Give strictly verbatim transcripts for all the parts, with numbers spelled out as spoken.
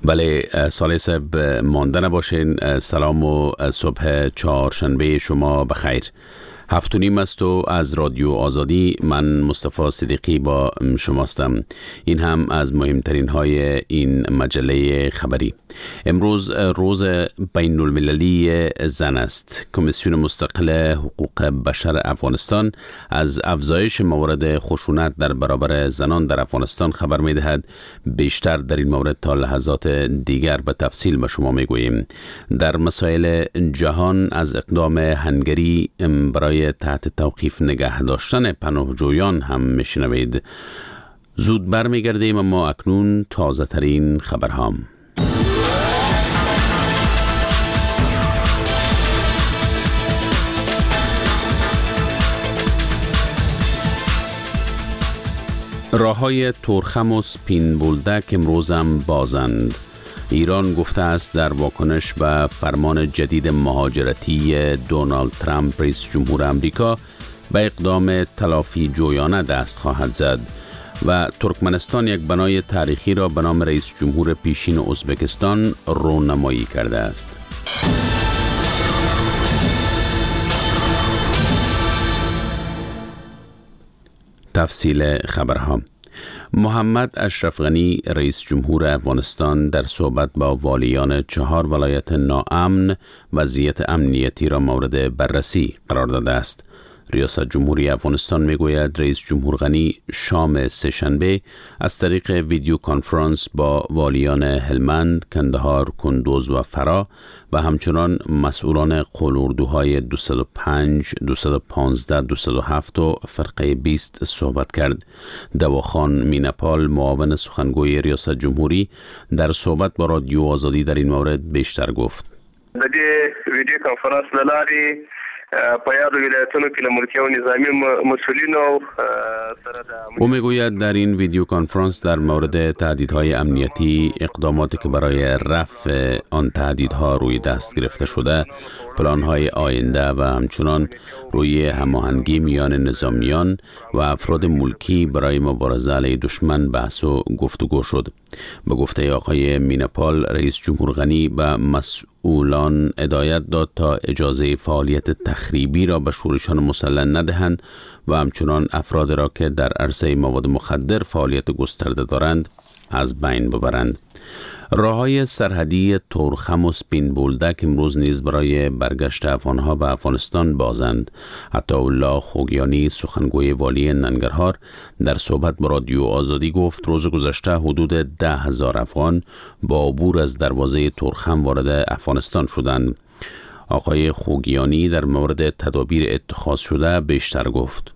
بله صالح صاحب مانده نباشین. سلام و صبح چهارشنبه شما بخیر. هفت و نیم است و از رادیو آزادی من مصطفی صدیقی با شماستم. این هم از مهمترین های این مجله خبری. امروز روز بین المللی زن است. کمیسیون مستقل حقوق بشر افغانستان از افزایش موارد خشونت در برابر زنان در افغانستان خبر می دهد. بیشتر در این مورد تا لحظات دیگر به تفصیل به شما می گوییم. در مسائل جهان از اقدام هنگری برای تحت توقیف نگه داشتن پناهجویان هم میشنوید. زود برمیگردیم اما اکنون تازه ترین خبرهام. راههای تورخم و سپین بولدک امروز هم بازند. ایران گفته است در واکنش به فرمان جدید مهاجرتی دونالد ترامپ رئیس جمهور آمریکا به اقدام تلافی جویانه دست خواهد زد و ترکمنستان یک بنای تاریخی را به نام رئیس جمهور پیشین ازبکستان رونمایی کرده است. تفصیل خبرها. محمد اشرف غنی رئیس جمهور افغانستان در صحبت با والیان چهار ولایت ناامن وضعیت امنیتی را مورد بررسی قرار داده است. ریاست جمهوری افغانستان میگوید رئیس جمهور غنی شام سه‌شنبه از طریق ویدیو کنفرانس با والیان هلمند، کندهار، کندوز و فرا و همچنان مسئولان قلوردوهای دویست و پنج، دویست و پانزده، دویست و هفت و فرقه بیست صحبت کرد. دواخان مینپال معاون سخنگوی ریاست جمهوری در صحبت با رادیو آزادی در این مورد بیشتر گفت. د دې ویډیو کانفرنس له لارې په یادو ولایتونو کې له ملکي او نظامی مسئولینو سره د او میگوید در این ویدیو کنفرانس در مورد تهدیدهای امنیتی، اقداماتی که برای رفع آن تهدیدها روی دست گرفته شده، پلانهای آینده و همچنان روی هماهنگی میان نظامیان و افراد ملکی برای مبارزه علیه دشمن بحث و گفتگو شد. به گفته آقای مینپال رئیس جمهور غنی به مسئولان هدایت داد تا اجازه فعالیت تخریبی را به شورشان مسلح ندهند و همچنان افراد را که در عرصه مواد مخدر فعالیت گسترده دارند از بین ببرند. راههای سرحدی تورخم و سپین بولدک امروز نیز برای برگشت افغانها به افغانستان بازند. عطاالله خوگیانی سخنگوی والی ننگرهار در صحبت با رادیو آزادی گفت روز گذشته حدود ده هزار افغان با عبور از دروازه تورخم وارد افغانستان شدند. آقای خوگیانی در مورد تدابیر اتخاذ شده بیشتر گفت.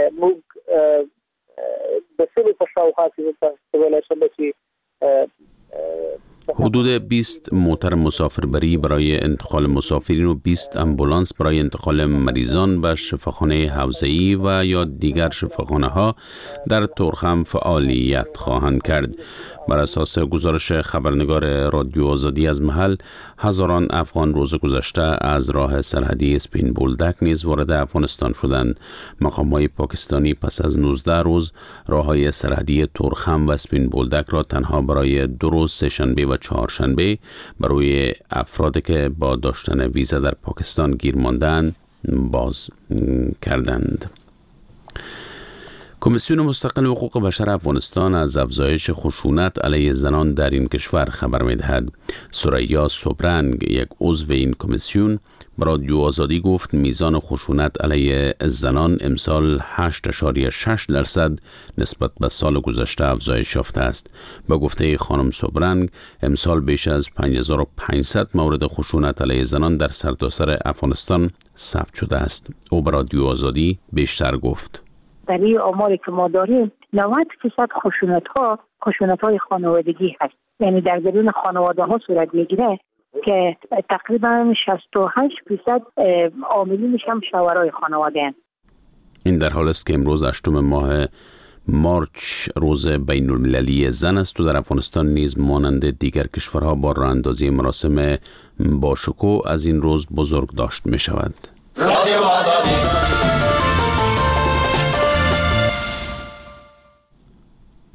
حدود بیست موتر مسافربری برای انتقال مسافرین و بیست امبولانس برای انتقال مریضان به شفاخانه حوزه‌ای و یا دیگر شفاخانه ها در تورخم فعالیت خواهند کرد. بر اساس گزارش خبرنگار رادیو آزادی از محل، هزاران افغان روز گذشته از راه سرحدی سپین بولدک نیز وارد افغانستان شدند. مقام‌های پاکستانی پس از نوزده روز راههای سرحدی تورخم و سپین بولدک را تنها برای دو روز سه‌شنبه و چهارشنبه برای افرادی که با داشتن ویزا در پاکستان گیر ماندند باز کردند. کمیسیون مستقل حقوق بشر افغانستان از افزایش خشونت علیه زنان در این کشور خبر می‌دهد. ثریا صبرنگ یک عضو این کمیسیون به رادیو آزادی گفت میزان خشونت علیه زنان امسال هشت اشاریه شش درصد نسبت به سال گذشته افزایش یافته است. به گفته خانم صبرنگ امسال بیش از پنج هزار و پانصد مورد خشونت علیه زنان در سرتاسر افغانستان ثبت شده است. او به رادیو آزادی بیشتر گفت. در این آماری که ما داریم نود درصد خشونت ها خشونت های خانوادگی هست، یعنی در درون خانواده ها صورت میگیره که تقریبا شصت و هشت درصد عاملینش هم شوهرای خانواده هست. این در حال است که امروز هشتم ماه مارچ روز بین المللی زن است و در افغانستان نیز مانند دیگر کشورها با راه اندازی مراسم باشکوه از این روز بزرگ داشت می شود.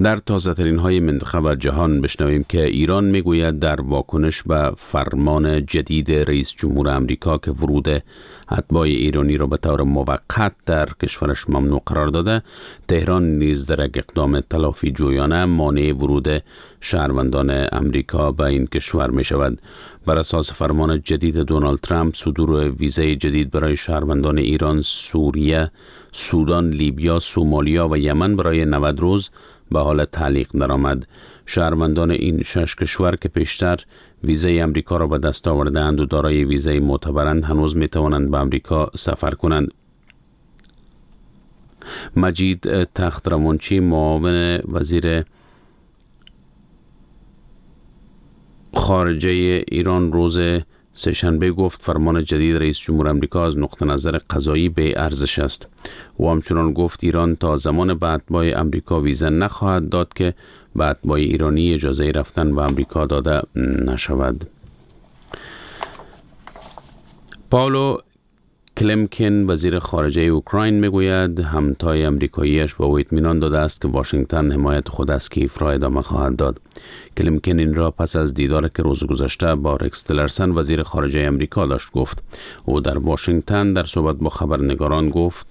در تازه ترین های منطقه و جهان بشنویم که ایران میگوید در واکنش به فرمان جدید رئیس جمهور امریکا که ورود اتباع ایرانی را به طور موقت در کشورش ممنوع قرار داده، تهران نیز در یک اقدام تلافی جویانه مانع ورود شهروندان امریکا به این کشور می شود. بر اساس فرمان جدید دونالد ترامپ، صدور ویزای جدید برای شهروندان ایران، سوریه، سودان، لیبیا، سومالیا و یمن برای نود روز به حال تعلیق درآمد. شهروندان این شش کشور که پیشتر ویزای امریکا را به دست آورده‌اند و دارای ویزای معتبرند، هنوز می توانند به امریکا سفر کنند. مجید تخت‌روانچی، معاون وزیر خارجه ایران، روز سه‌شنبه گفت فرمان جدید رئیس جمهور امریکا از نقطه نظر قضایی به ارزش است. و همچنان گفت ایران تا زمان به اتباع امریکا ویزا نخواهد داد که به اتباع ایرانی اجازه رفتن به امریکا داده نشود. پاولو کلمکن، وزیر خارجه اوکراین، میگوید همتای امریکاییش به او اطمینان داده است که واشنگتن حمایت خود از کیف را ادامه خواهد داد. کلمکن این را پس از دیدار که روز گذشته با رکس تیلرسن وزیر خارجه امریکا داشت گفت. او در واشنگتن در صحبت با خبرنگاران گفت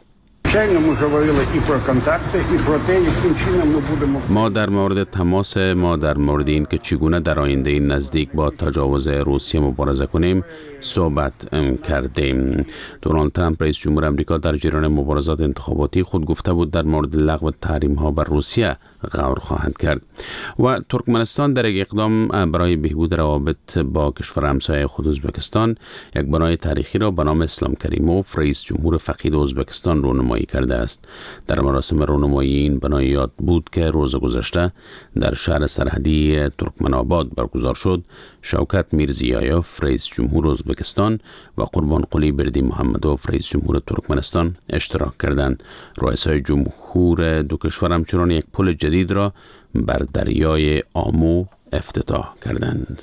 ما در مورد تماس ما در مورد این که چگونه در آینده نزدیک با تجاوز روسیه مبارزه کنیم صحبت کردیم. دونالد ترامپ رئیس جمهور امریکا در جریان مبارزات انتخاباتی خود گفته بود در مورد لغو تحریم ها بر روسیه غور خواهد کرد. و ترکمنستان در یک اقدام برای بهبود روابط با کشور همسایه خود ازبکستان یک بنای تاریخی را به نام اسلام کریموف، رئیس جمهور فقید ازبکستان، رونمایی کرده است. در مراسم رونمایی این بنای یاد بود که روز گذشته در شهر سرحدی ترکمنآباد برگزار شد. شوکت میرزیایوف، رئیس جمهور ازبکستان، و قربان قلی بردی محمدوف، رئیس جمهور ترکمنستان اشتراک کردند. رؤسای جمهور دو کشور همچنان یک پل جدید را بر دریای آمو افتتاح کردند.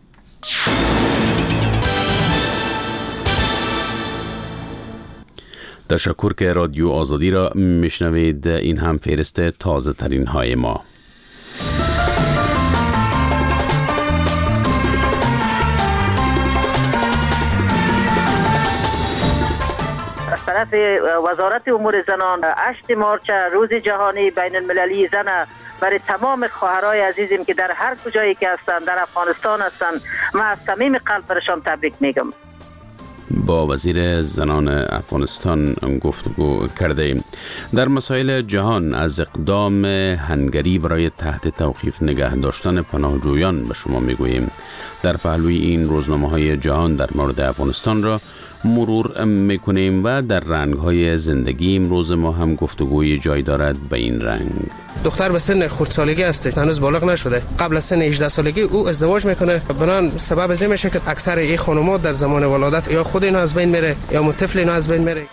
تشکر که رادیو آزادی را میشنوید. این هم فهرست تازه ترین های ما. از طرف وزارت امور زنان، هشت مارچ روز جهانی بین المللی زن، برای تمام خواهرای عزیزیم که در هر کجایی که هستند، در افغانستان هستند، من از صمیم قلب برشان تبریک میگم. با وزیر زنان افغانستان گفتگو کرده ایم. در مسائل جهان از اقدام هنگری برای تحت توقیف نگه داشتن پناهجویان به شما میگوییم. در پهلوی این روزنامه های جهان در مورد افغانستان را مرور میکنیم و در رنگ های زندگی امروز ما هم گفتگوی جای دارد به این رنگ. دختر به سن خردسالگی است، هنوز بالغ نشده. قبل از سن هجده سالگی او ازدواج میکنه. بنان سبب از این میشه که اکثر این خانوما در زمان ولادت یا خود اینا از بین میره یا طفل اینا از بین میره.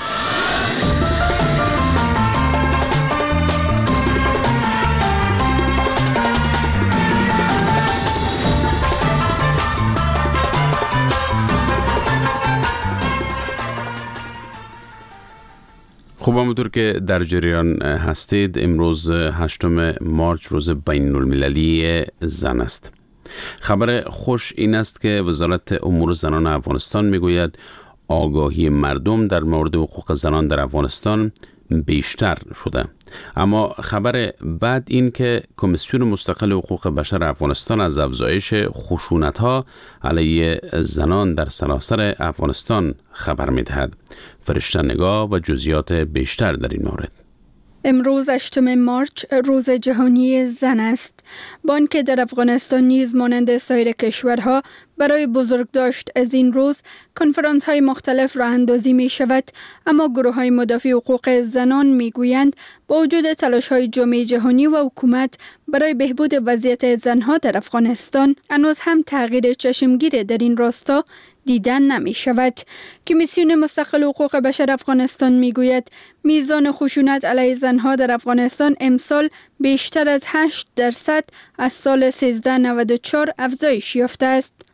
خوب، همونطور که در جریان هستید، امروز هشتم مارچ روز بین المللی زن است. خبر خوش این است که وزارت امور زنان افغانستان میگوید آگاهی مردم در مورد حقوق زنان در افغانستان بیشتر شده. اما خبر بعد این که کمیسیون مستقل حقوق بشر افغانستان از افزایش خشونت‌ها علیه زنان در سراسر افغانستان خبر می‌دهد. فرشته نگاه و جزئیات بیشتر در این مورد. امروز هشتم مارچ روز جهانی زن است. با آنکه در افغانستان نیز مانند سایر کشورها برای بزرگداشت از این روز کنفرانس های مختلف راه اندازی می شود، اما گروه های مدافع حقوق زنان می گویند با وجود تلاش های جامعه جهانی و حکومت برای بهبود وضعیت زنها در افغانستان، هنوز هم تغییر چشمگیر در این راستا دیدن نمی شود. کمیسیون مستقل حقوق بشر افغانستان می گوید میزان خشونت علیه زنها در افغانستان امسال بیشتر از هشت درصد از سال سیزده نود و چهار افزایش یافته است.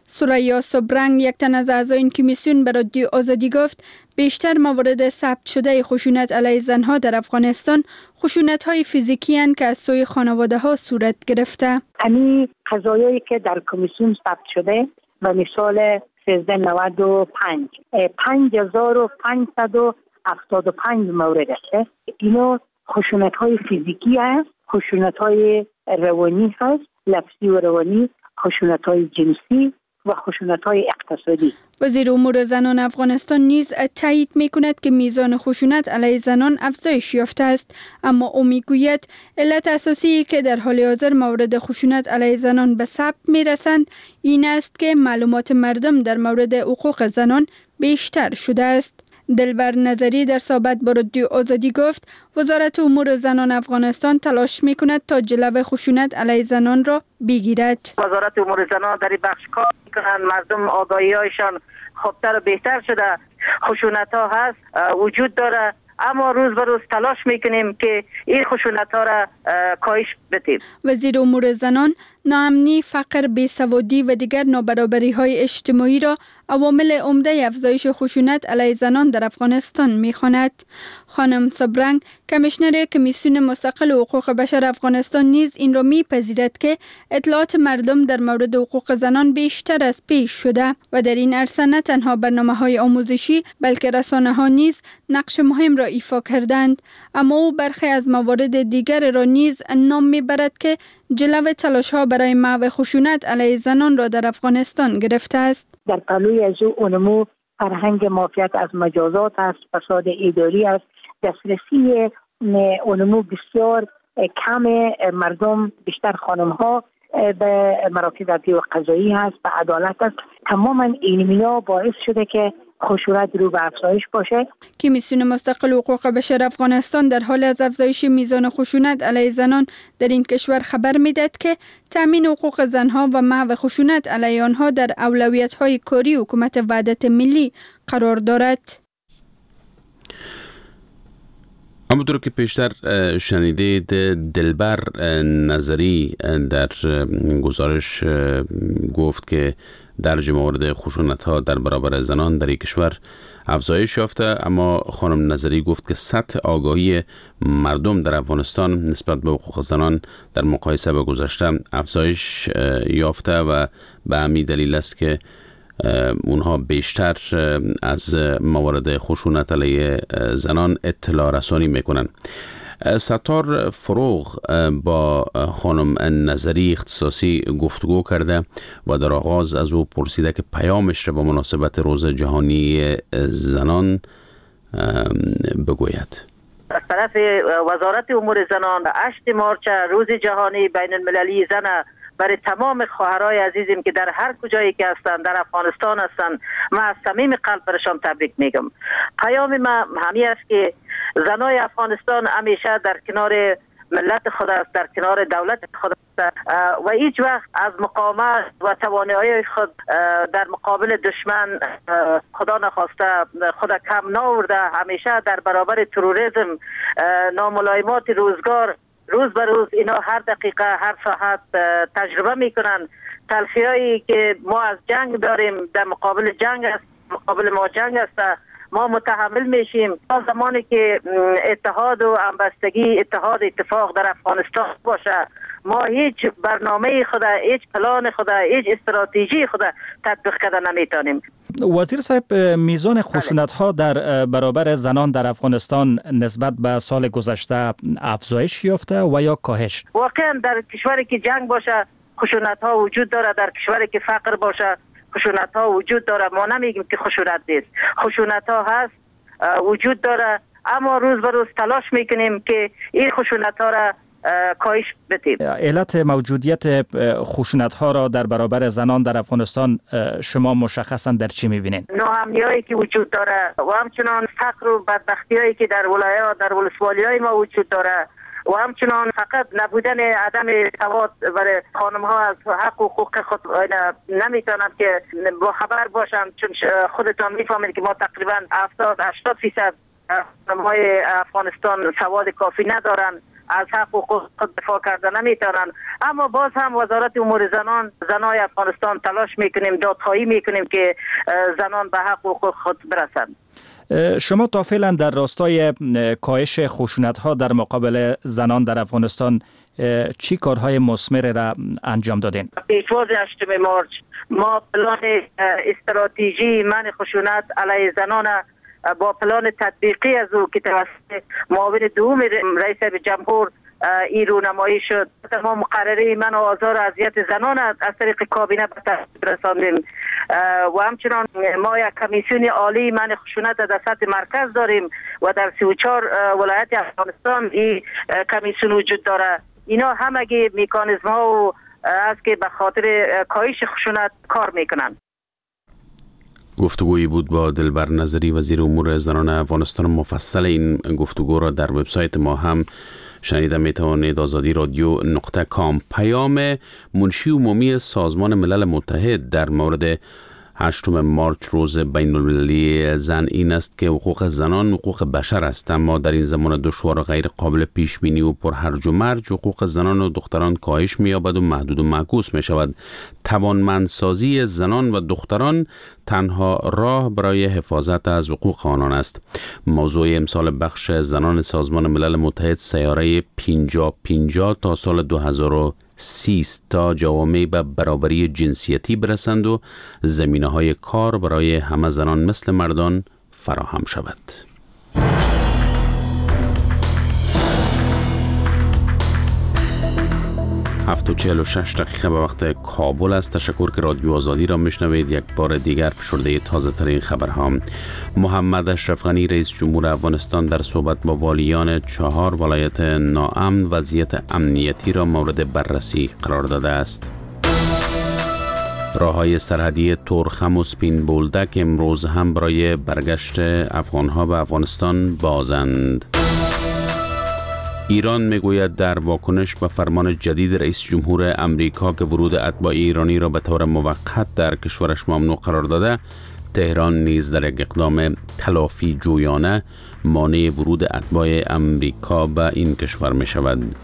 سوریا سبرنگ، یک تن از اعضای این کمیسیون، به رادیو آزادی گفت بیشتر موارد ثبت شده خشونت علیه زنها در افغانستان خشونت‌های فیزیکی اند که از سوی خانواده‌ها صورت گرفته. همین قضایایی که در کمیسیون ثبت شده و مثال سیزده نود و پنج پنج هزار و پانصد و هفتاد و پنج مورد است. اینو خشونت‌های فیزیکی است، خشونت‌های روانی هست، لفظی و روانی، خشونت‌های جنسی و خشونت‌های اقتصادی. وزیر امور زنان افغانستان نیز تایید می‌کند که میزان خشونت علیه زنان افزایش یافته است، اما او می‌گوید علت اساسی که در حال حاضر موارد خشونت علیه زنان به ثبت می‌رسند این است که معلومات مردم در مورد حقوق زنان بیشتر شده است. دلبر نظری در صحبت با رادیو آزادی گفت وزارت امور زنان افغانستان تلاش می‌کند تا جلوه خشونت علیه زنان را بگیرد. وزارت امور زنان در این بخش کار می‌کنند، مردم آگاهی‌هایشان خوبتر و بهتر شده. خشونت‌ها هست، وجود داره، اما روز به روز تلاش میکنیم که این خشونت‌ها را کاهش بدیم. وزیر امور زنان ناامنی، فقر، بیسوادی و دیگر نابرابری‌های اجتماعی را عوامل عمده افزایش خشونت علیه زنان در افغانستان می‌خواند. خانم سبرنگ، کمیشنر کمیسیون مستقل حقوق بشر افغانستان نیز این را می‌پذیرد که اطلاعات مردم در مورد حقوق زنان بیشتر از پیش شده و در این عرصه نه تنها برنامه‌های آموزشی بلکه رسانه‌ها نیز نقش مهم را ایفا کردند، اما او برخی از موارد دیگر را نیز نام می‌برد که جلو تلاش‌ها برای محو خشونت علیه زنان را در افغانستان گرفته است. در پلوی از او اونمو فرهنگ معافیت از مجازات است، فساد اداری است، دسترسی اونمو بسیار کم مردم، بیشتر خانم‌ها به مراکز عدلی و قضایی هست، به عدالت است. تماما این مینا باعث شده که خشونت رو به افزایش باشه. کمیسیون مستقل حقوق بشر افغانستان در حال از افزایش میزان خشونت علیه زنان در این کشور خبر میدهد که تامین حقوق زنها و محو خشونت علیه آنها در اولویت‌های کاری حکومت وحدت ملی قرار دارد. همونطور که پیشتر شنیدید، دلبر نظری در گزارش گفت که درجه موارد خشونت‌ها در برابر زنان در این کشور افزایش یافته، اما خانم نظری گفت که سطح آگاهی مردم در افغانستان نسبت به حقوق زنان در مقایسه با گذشته افزایش یافته و به همین دلیل است که اونها بیشتر از موارد خشونت علیه زنان اطلاع رسانی میکنن. ستار فروغ با خانم نظری اختصاصی گفتگو کرده و در آغاز از او پرسیده که پیامش را با مناسبت روز جهانی زنان بگوید. از طرف وزارت امور زنان هشت مارچ روز جهانی بین المللی زن برای تمام خواهرای عزیزم که در هر کجایی که هستند، در افغانستان هستند، من از صمیم قلب برشان تبریک میگم. پیام من همین است که زنای افغانستان همیشه در کنار ملت خود است، در کنار دولت خود است و هیچ وقت از مقاومت و توانایی خود در مقابل دشمن خدا نخواسته خود کم نآورده. همیشه در برابر تروریسم، ناملایمات روزگار، روز به روز اینا هر دقیقه هر ساعت تجربه میکنن. تلخیایی که ما از جنگ داریم در مقابل جنگ است، مقابل ما جنگ است، ما متحمل میشیم. تا زمانی که اتحاد و همبستگی، اتحاد اتفاق در افغانستان باشه، ما هیچ برنامه خدا، هیچ پلان خدا، هیچ استراتژی خدا تطبیق کرده نمیتونیم. وزیر صاحب، میزان خشونت ها در برابر زنان در افغانستان نسبت به سال گذشته افزایش یافته و یا کاهش؟ واقعا در کشوری که جنگ باشه خشونت ها وجود داره، در کشوری که فقر باشه خشونت ها وجود داره. ما نمیگیم که خشونت نیست، خشونت ها هست، وجود داره، اما روز به روز تلاش میکنیم که این خشونت ها را کاهش بدیم. علت موجودیت خشونت ها را در برابر زنان در افغانستان شما مشخصا در چی میبینید؟ ناامنی هایی که وجود داره و همچنان فقر و بدبختی هایی که در ولایات، در ولسوالی های ما وجود داره و همچنان فقط نبودن عدم سواد برای خانم ها از حق و حقوق خود نمیتونن که با خبر باشن، چون خودتان میفهمید که ما تقریبا هفتاد هشتاد فیصد خانم های افغانستان سواد کافی ندارن از حق و حقوق خود دفاع کردن نمیتونن. اما باز هم وزارت امور زنان زنای افغانستان تلاش میکنیم، دادخواهی میکنیم که زنان به حق و حقوق خود برسند. شما تا فعلا در راستای کاهش خشونت ها در مقابل زنان در افغانستان چی کارهای مثمر را انجام دادین؟ پیشواز هشتم مارچ ما پلان استراتژی منع خشونت علیه زنان با پلان تطبیقی از او که توسط معاون دوم رئیس جمهور این رونمایی شد، تمام مقرره من و آزار اذیت زنان از طریق کابینه به تصویب رساندیم و همچنان ما یک کمیسیون عالی منع خشونت در سطح مرکز داریم و در سی و چهار ولایت افغانستان این کمیسیون وجود داره. اینا همگی میکانیزم ها است که به خاطر کاهش خشونت کار میکنن. گفتگویی بود با دلبر نظری وزیر امور زنان افغانستان. مفصل این گفتگو را در وبسایت ما هم شنیده می توانید. آزادی رادیو نقطه کام. پیام منشی عمومی سازمان ملل متحد در مورد هشتم مارچ روز بین المللی زن این است که حقوق زنان حقوق بشر است، اما در این زمان دشوار و غیر قابل پیش بینی و پر هرج و مرج حقوق زنان و دختران کاهش می‌یابد و محدود و معکوس می شود. توانمندسازی زنان و دختران تنها راه برای حفاظت از حقوق آنان است. موضوع امسال بخش زنان سازمان ملل متحد سیاره پنجاه پنجاه تا سال دو هزار و سی تا جوامع به برابری جنسیتی برسند و زمینه‌های کار برای همه زنان مثل مردان فراهم شود. هفت و چهل و شش دقیقه به وقت کابل است. تشکر که رادیو آزادی را میشنوید. یک بار دیگر فشرده تازه ترین خبرها. محمد اشرف غنی رئیس جمهور افغانستان در صحبت با والیان چهار ولایت ناامن وضعیت امنیتی را مورد بررسی قرار داده است. راههای سرحدی تورخم و سپین بولدک امروز هم برای برگشت افغانها به افغانستان بازند. ایران میگوید در واکنش به فرمان جدید رئیس جمهور امریکا که ورود اتباع ایرانی را به طور موقت در کشورش ممنوع قرار داده، تهران نیز در یک اقدام تلافی جویانه مانع ورود اتباع امریکا به این کشور می شود.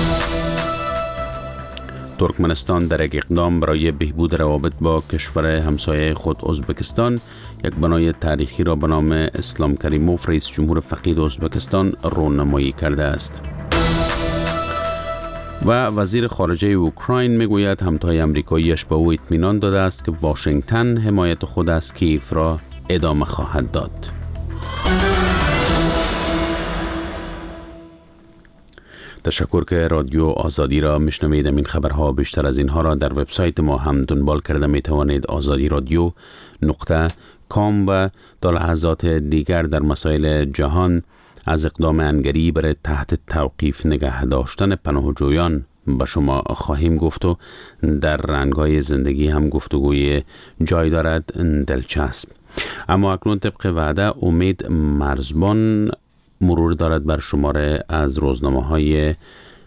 ترکمنستان در یک اقدام برای بهبود روابط با کشور همسایه خود ازبکستان یک بنای تاریخی را به نام اسلام کریموف رئیس جمهور فقید ازبکستان رونمایی کرده است. و وزیر خارجه اوکراین میگوید همتای امریکاییش به او اطمینان داده است که واشنگتن حمایت خود از کیف را ادامه خواهد داد. تشکر که رادیو آزادی را میشنوید. این خبرها بیشتر از اینها را در وبسایت ما هم دنبال کرده می توانید. آزادی رادیو نقطه کام. و تا لحظات دیگر در مسائل جهان از اقدام انگری برای تحت توقیف نگه داشتن پناهجویان به شما خواهیم گفت و در رنگ‌های زندگی هم گفتگوی جای دارد دلچسب. اما اکنون طبق وعده امید مرزبان مرور دارد بر شماره از روزنامه‌های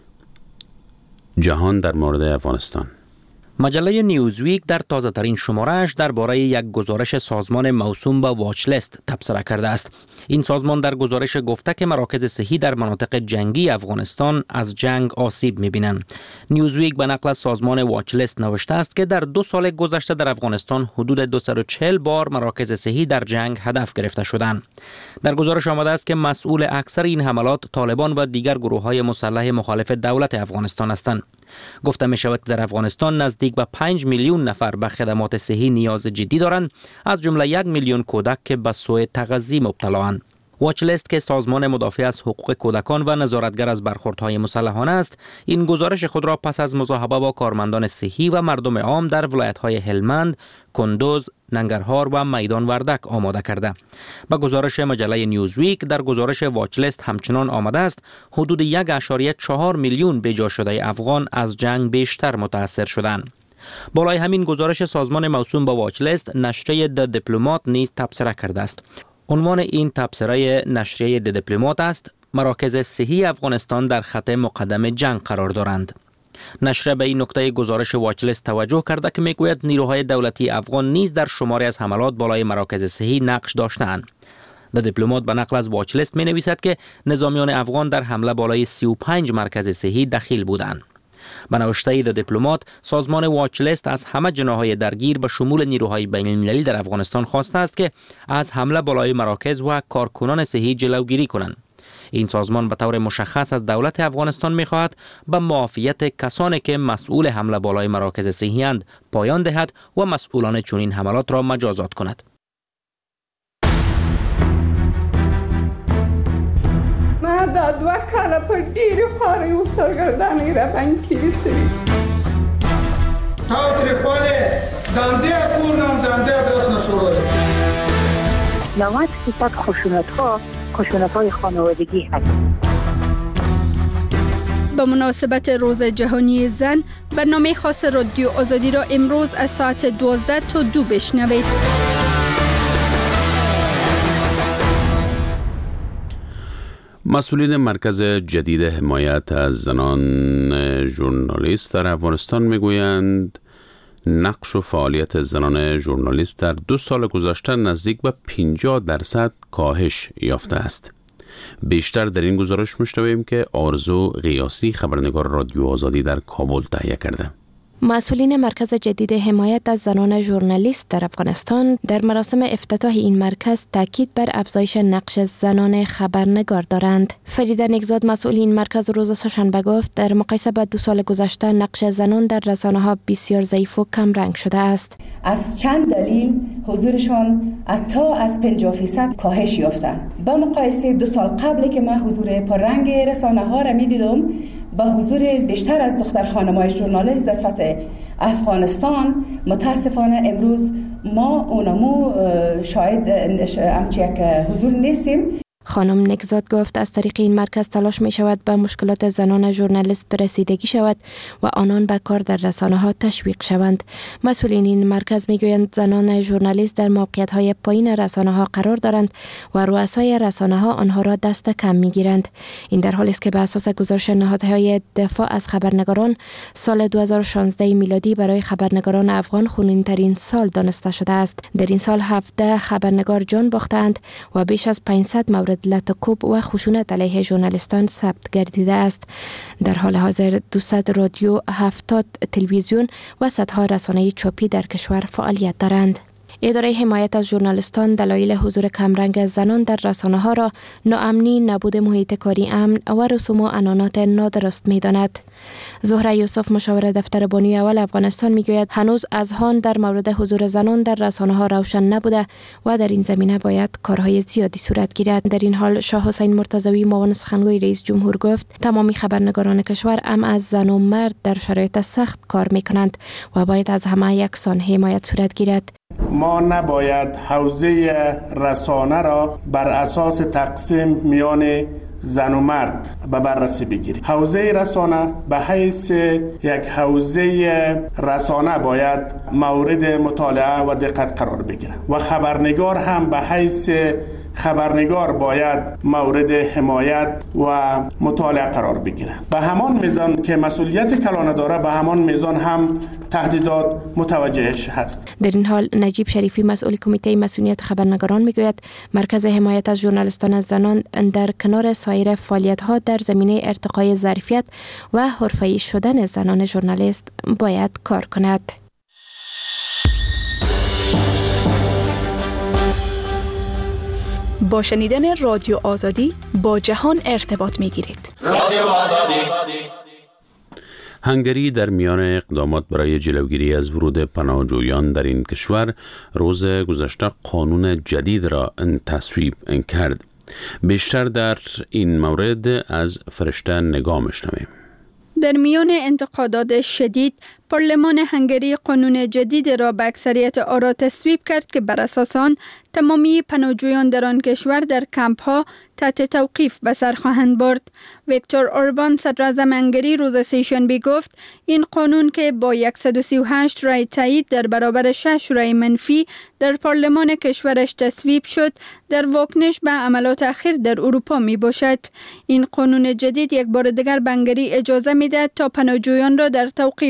جهان در مورد افغانستان. مجله نیوزویک در تازه ترین شماره‌اش درباره یک گزارش سازمان موسوم به واچ لیست تبصره کرده است. این سازمان در گزارش گفته که مراکز صحی در مناطق جنگی افغانستان از جنگ آسیب می‌بینند. نیوزویک به نقل از سازمان واچ لیست نوشته است که در دو سال گذشته در افغانستان حدود دویست و چهل بار مراکز صحی در جنگ هدف گرفته شدند. در گزارش آمده است که مسئول اکثر این حملات طالبان و دیگر گروه‌های مسلح مخالف دولت افغانستان هستند. گفته می شود که در افغانستان نزدیک به پنج میلیون نفر به خدمات صحی نیاز جدی دارند، از جمله یک میلیون کودک که به سوء تغذی مبتلااند. واچ لیست که سازمان مدافع از حقوق کودکان و نظارتگر از برخوردهای مسلحانه است، این گزارش خود را پس از مصاحبه با کارمندان صحی و مردم عام در ولایت‌های هلمند، کندوز، ننگرهار و میدان وردک آماده کرده. با گزارش مجله نیوزویک در گزارش واچ لیست همچنان آمده است حدود یک ممیز چهار میلیون بیجا شده افغان از جنگ بیشتر متاثر شدند. بالای همین گزارش سازمان موسوم به واچ لیست نشریه د دیپلمات نیز تبصره کرده است. عنوان این تبصره نشریه د دیپلمات است: مراکز صحی افغانستان در خط مقدم جنگ قرار دارند. نشریه به این نکته گزارش واچ لیست توجه کرده که میگوید نیروهای دولتی افغان نیز در شماری از حملات بالای مراکز صحی نقش داشتند. در دیپلمات به نقل از واچ لیست می نویسد که نظامیان افغان در حمله بالای سی و پنج مرکز صحی دخیل بودند. به نوشته در دیپلمات، سازمان واچ لیست از همه جناح‌های درگیر به شمول نیروهای بین المللی در افغانستان خواسته است که از حمله بالای مراکز و کارکنان صحی جلوگیری کنند. این سازمان به طور مشخص از دولت افغانستان می‌خواهد به معافیت کسانی که مسئول حمله بالای مراکز صحی اند پایان دهد و مسئولان چنین حملات را مجازات کند. ما دا دوه کاله په ډېرې خوارۍ و سرګردانۍ راباندې تېرې شوي. تاوتریخوالی د همدې کور نه د همدې ادرس نه شروع دی. نود فیصد خشونت‌ها خشونت‌های خانوادگی هست. به مناسبت روز جهانی زن، برنامه خاص رادیو آزادی را امروز از ساعت دوازده تا دو بشنوید. مسئولین مرکز جدید حمایت از زنان ژورنالیست در افغانستان میگویند نقش و فعالیت زنان ژورنالیست در دو سال گذشته نزدیک به پنجاه درصد کاهش یافته است. بیشتر در این گزارش میشنویم که آرزو قیاسی، خبرنگار رادیو آزادی در کابل تهیه کرده. مسئولین مرکز جدید حمایت از زنان ژورنالیست در افغانستان در مراسم افتتاح این مرکز تاکید بر افزایش نقش زنان خبرنگار دارند. فریده نگزاد، مسئول این مرکز، روز سه‌شنبه گفت در مقایسه با دو سال گذشته نقش زنان در رسانه‌ها بسیار ضعیف و کم رنگ شده است. از چند دلیل حضورشان حتی از پنجاه درصد کاهش یافتند. با مقایسه دو سال قبل که من حضور پررنگ رسانه‌ها را می‌دیدم، با حضور بیشتر از دختر خانم‌های ژورنالیست در سطح افغانستان، متاسفانه امروز ما اونمو شاید همچی یک حضور نیستیم. خانم نگزاد گفت از طریق این مرکز تلاش می شود به مشکلات زنان ژورنالیست رسیدگی شود و آنان به کار در رسانه ها تشویق شوند. مسئولین این مرکز می گویند زنان ژورنالیست در موقعیت های پایین رسانه ها قرار دارند و رؤسای رسانه ها آنها را دست کم می گیرند. این در حالی است که به اساس گزارش نهادهای دفاع از خبرنگاران، سال دو هزار و شانزده میلادی برای خبرنگاران افغان خونین ترین سال دانسته شده است. در این سال هفده خبرنگار جان باختند و بیش از پانصد مورد لطکوب و خشونت علیه ژورنالیستان ثبت گردیده است. در حال حاضر دویست رادیو، هفتاد تلویزیون و صدها رسانه چاپی در کشور فعالیت دارند. اداره حمایت از ژورنالیستان دلایل حضور کمرنگ زنان در رسانه‌ها را ناامنی، نبود محیط کاری امن و رسوم و عنعنات نادرست می‌داند. زهره یوسف، مشاور دفتر بانوی اول افغانستان، میگوید هنوز اذهان در مورد حضور زنان در رسانه‌ها روشن نبوده و در این زمینه باید کارهای زیادی صورت گیرد. در این حال شاه حسین مرتضوی، معاون سخنگوی رئیس جمهور، گفت تمامی خبرنگاران کشور هم از زن و مرد در شرایط سخت کار می‌کنند و باید از همه یکسان حمایت صورت گیرد. ما نباید حوزه رسانه را بر اساس تقسیم میان زن و مرد به بررسی بگیریم. حوزه رسانه به حیث یک حوزه رسانه باید مورد مطالعه و دقت قرار بگیرد و خبرنگار هم به حیث خبرنگار باید مورد حمایت و مطالعه قرار بگیرد. به همان میزان که مسئولیت کلانه داره، به همان میزان هم تهدیدات متوجهش هست. در این حال نجیب شریفی، مسئول کمیته مسئولیت خبرنگاران، میگوید مرکز حمایت از ژورنالیستان از زنان در کنار سایر فعالیت‌ها در زمینه ارتقای ظرفیت و حرفه‌ای شدن زنان ژورنالیست باید کار کند. با شنیدن رادیو آزادی با جهان ارتباط می‌گیرید. رادیو آزادی. هنگری در میان اقدامات برای جلوگیری از ورود پناهجویان در این کشور روز گذشته قانون جدید را تصویب کرد. بیشتر در این مورد از فرشته نگاه می‌شنویم. در میان انتقادات شدید، پارلمان هنگری قانون جدید را به اکثریت آرا تصویب کرد که بر اساس آن تمامی پناهجویان در آن کشور در کمپ ها تحت توقیف به سر خواهند برد. ویکتور اوربان، صدر اعظم هنگری، روز سه‌شنبه گفت این قانون که با صد و سی و هشت رای تایید در برابر شش رای منفی در پارلمان کشورش تصویب شد، در واکنش به عملات اخیر در اروپا می باشد. این قانون جدید یک بار دیگر به هنگری اجازه می دهد تا پناهجویان را در توقیف نگه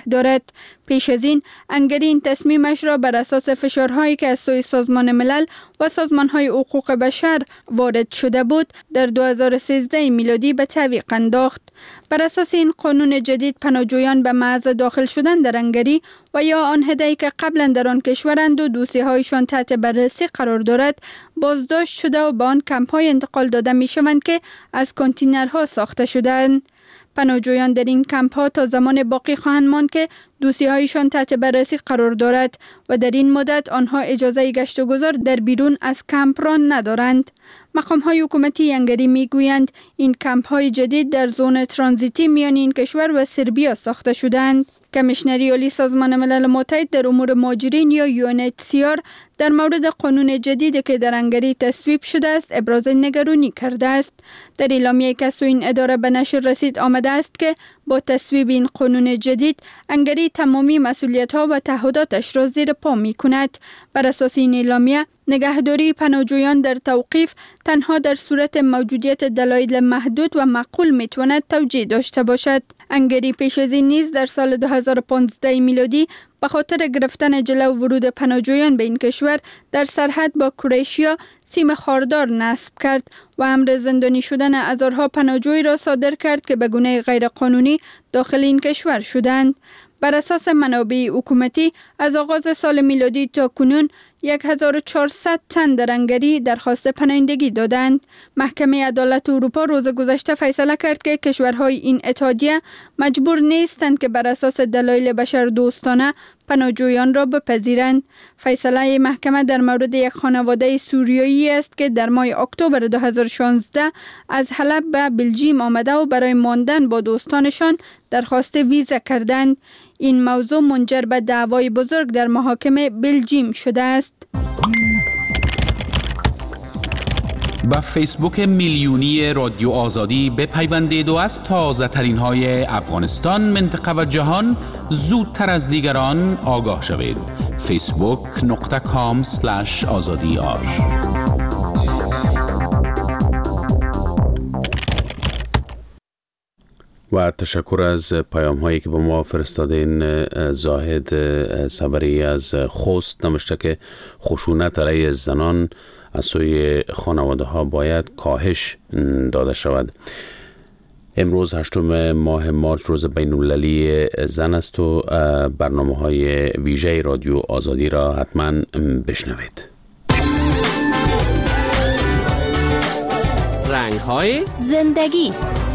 دارد. پیش از این هنگری این تصمیمش را بر اساس فشارهایی که از سوی سازمان ملل و سازمانهای حقوق بشر وارد شده بود در دو هزار و سیزده میلادی به تعویق انداخت. بر اساس این قانون جدید پناهجویان به محض داخل شدن در هنگری و یا آن هده‌ای که قبلا در آن کشورند و دوسیه‌هایشان تحت بررسی قرار دارد بازداشت شده و به آن کمپ‌های انتقال داده می‌شوند که از کانتینرها ساخته شده‌اند. پناهجویان در این کمپ ها تا زمان باقی خواهند ماند که دوسیه‌هایشان تحت بررسی قرار دارد و در این مدت آنها اجازه گشت و گذار در بیرون از کمپ را ندارند. مقام های حکومتی هنگری می گویند این کمپ های جدید در زون ترانزیتی میان این کشور و سربیا ساخته شدند. کمیشنری عالی سازمان ملل متحد در امور مهاجرین یا یو ان اچ سی آر در مورد قانون جدیدی که در هنگری تصویب شده است ابراز نگرانی کرده است. در اعلامیه‌ای که سوی این اداره به نشر رسید آمده است که با تصویب این قانون جدید هنگری تمامی مسئولیت‌ها و تعهداتش را زیر پا می‌کند. بر اساس این اعلامیه نگهداری پناهجویان در توقیف تنها در صورت موجودیت دلایل محدود و معقول میتواند توجیه داشته باشد. هنگری پیش از این نیز در سال دو هزار و پانزده میلادی به خاطر گرفتن جلو ورود پناهجویان به این کشور در سرحد با کرواتیا سیم خاردار نصب کرد و امر زندانی شدن هزارها پناهجوی را صادر کرد که به گونه غیرقانونی داخل این کشور شدند. بر اساس منابع حکومتی از آغاز سال میلادی تا کنون هزار و چهارصد تن در هنگری درخواست پناهندگی دادند. محکمه عدالت اروپا روز گذشته فیصله کرد که کشورهای این اتحادیه مجبور نیستند که بر اساس دلایل بشر دوستانه پناهجویان را بپذیرند. فیصله محکمه در مورد یک خانواده سوریایی است که در ماه اکتبر دو هزار و شانزده از حلب به بلژیم آمده و برای ماندن با دوستانشان درخواست ویزا کردند. این موضوع منجر به دعوای بزرگ در محاکم بلژیم شده است. با فیسبوک میلیونی رادیو آزادی بپیوندید و از تازه ترین های افغانستان، منطقه و جهان زودتر از دیگران آگاه شوید. فیسبوک نقطه کام سلش آزادی آر. و تشکر از پیام هایی که به ما فرستادین. زاهد صبری از خوست نوشته که خشونت علیه زنان از سوی خانواده ها باید کاهش داده شود. امروز هشتم ماه مارچ روز بین المللی زن است و برنامه های ویژه رادیو آزادی را حتما بشنوید. رنگ های زندگی.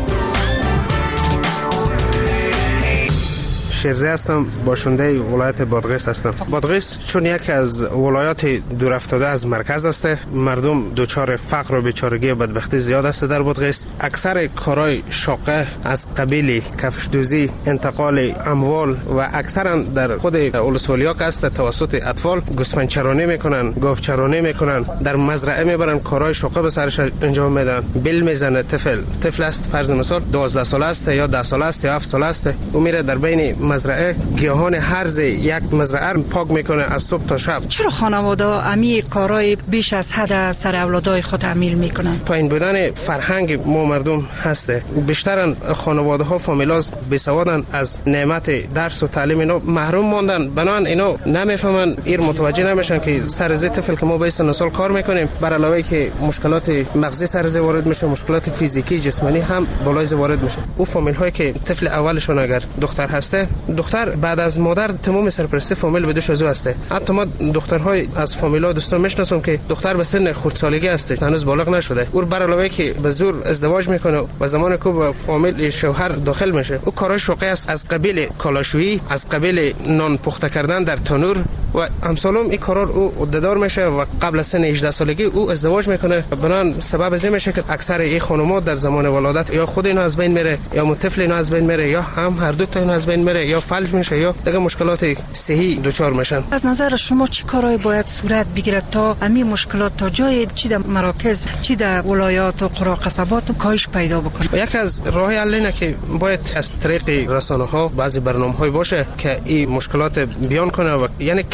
شیرزی هستم، باشنده ولایت بادغیس هستم. بادغیس چون یکی از ولایات دور افتاده از مرکز است، مردم دچار فقر و بیچارگی و بدبختی زیاد است در بادغیس. اکثر کارهای شاقه از قبیل کفشدوزی، انتقال اموال و اکثرا در خود ولسوالی‌ها که است توسط اطفال گوسفندچرانی میکنن، گاوچرانی میکنن، در مزرعه میبرن، کارهای شاقه به سرش انجام میدن. بل میزنه طفل، طفل است فرض مثال دوازده ساله است یا ده ساله است یا هفت ساله است، او میره در بین مزرعه گیاهان هرز یک مزرعه پاک میکنه از صبح تا شب. چرا خانواده امی کارهای بیش از حد سر اولادای خود عمل میکنن؟ پایین بودن فرهنگ ما مردم هسته. بیشتر خانواده ها فامیلاز بیسوادن، از نعمت درس و تعلیم اینا محروم ماندن، بنان اینا نمیفهمن، ایر متوجه نمیشن که سر از طفل که ما به سن سال کار میکنیم بر علاوه که مشکلات مغزی سر از وارد میشه، مشکلات فیزیکی جسمانی هم بالای وارد میشه. او فامیل هایی که طفل اولشون اگر دختر هسته، دختر بعد از مادر تمام سرپرستی فامیل به دوش ازو هسته. حتی ما دخترهای از فامیلا دوستان میشناسم که دختر به سن خردسالگی هسته، هنوز بالغ نشده، او بر علاوه که به زور ازدواج میکنه و زمان که به فامیل شوهر داخل میشه، او کارهای شوقی است از قبیل کالاشویی، از قبیل نان پخته کردن در تنور و امثالم. این کارا او عده‌دار میشه و قبل از سن هجده سالگی او ازدواج میکنه. بنان سبب از این میشه که اکثر این خانم‌ها در زمان ولادت یا خود اینا از بین میره یا مطفل اینا از بین میره یا هم هر دو تا اینا از بین میره یا فلج میشه یا دیگه مشکلات صحی دچار میشن. از نظر شما چی کارهای باید صورت بگیرد تا همین مشکلات تا جای چی در مراکز چی در ولایات و قرا قصبات کاهش پیدا بکنه؟ یک از راه حل اینه که باید از طریق رسانه ها بعضی برنامه‌های باشه که این مشکلات بیان کنه و یعنی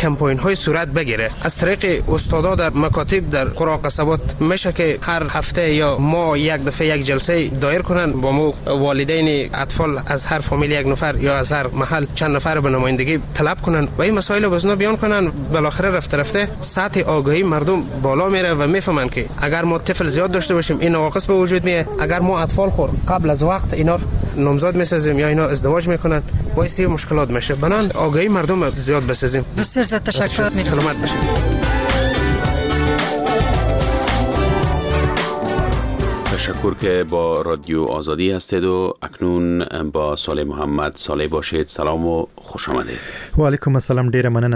کمپاین های صورت بگیره. از طریق استادا در مکاتب در قرا قصبات میشه که هر هفته یا ماه یک دفعه یک جلسه دایر کنن با مو والدین اطفال از هر فامیل یک نفر یا از هر محل چند نفر به نمایندگی طلب کنن و این مسائل رو بزنا بیان کنن. بالاخره رفته رفته سطح آگاهی مردم بالا میره و میفهمن که اگر ما طفل زیاد داشته باشیم این نواقص به وجود میاد. اگر ما اطفال خور قبل از وقت اینا نامزاد میسازیم یا اینا ازدواج میکنن باعث مشکلات میشه. بنان آگاهی مردم زیاد بسازیم. بسیار زیاد تشکر میکنم. سلامت باشید. تشکر که با رادیو آزادی هستید و اکنون با صالح محمد. صالح باشید. سلام و خوش آمدید. و علیکم السلام. ډیر مننه.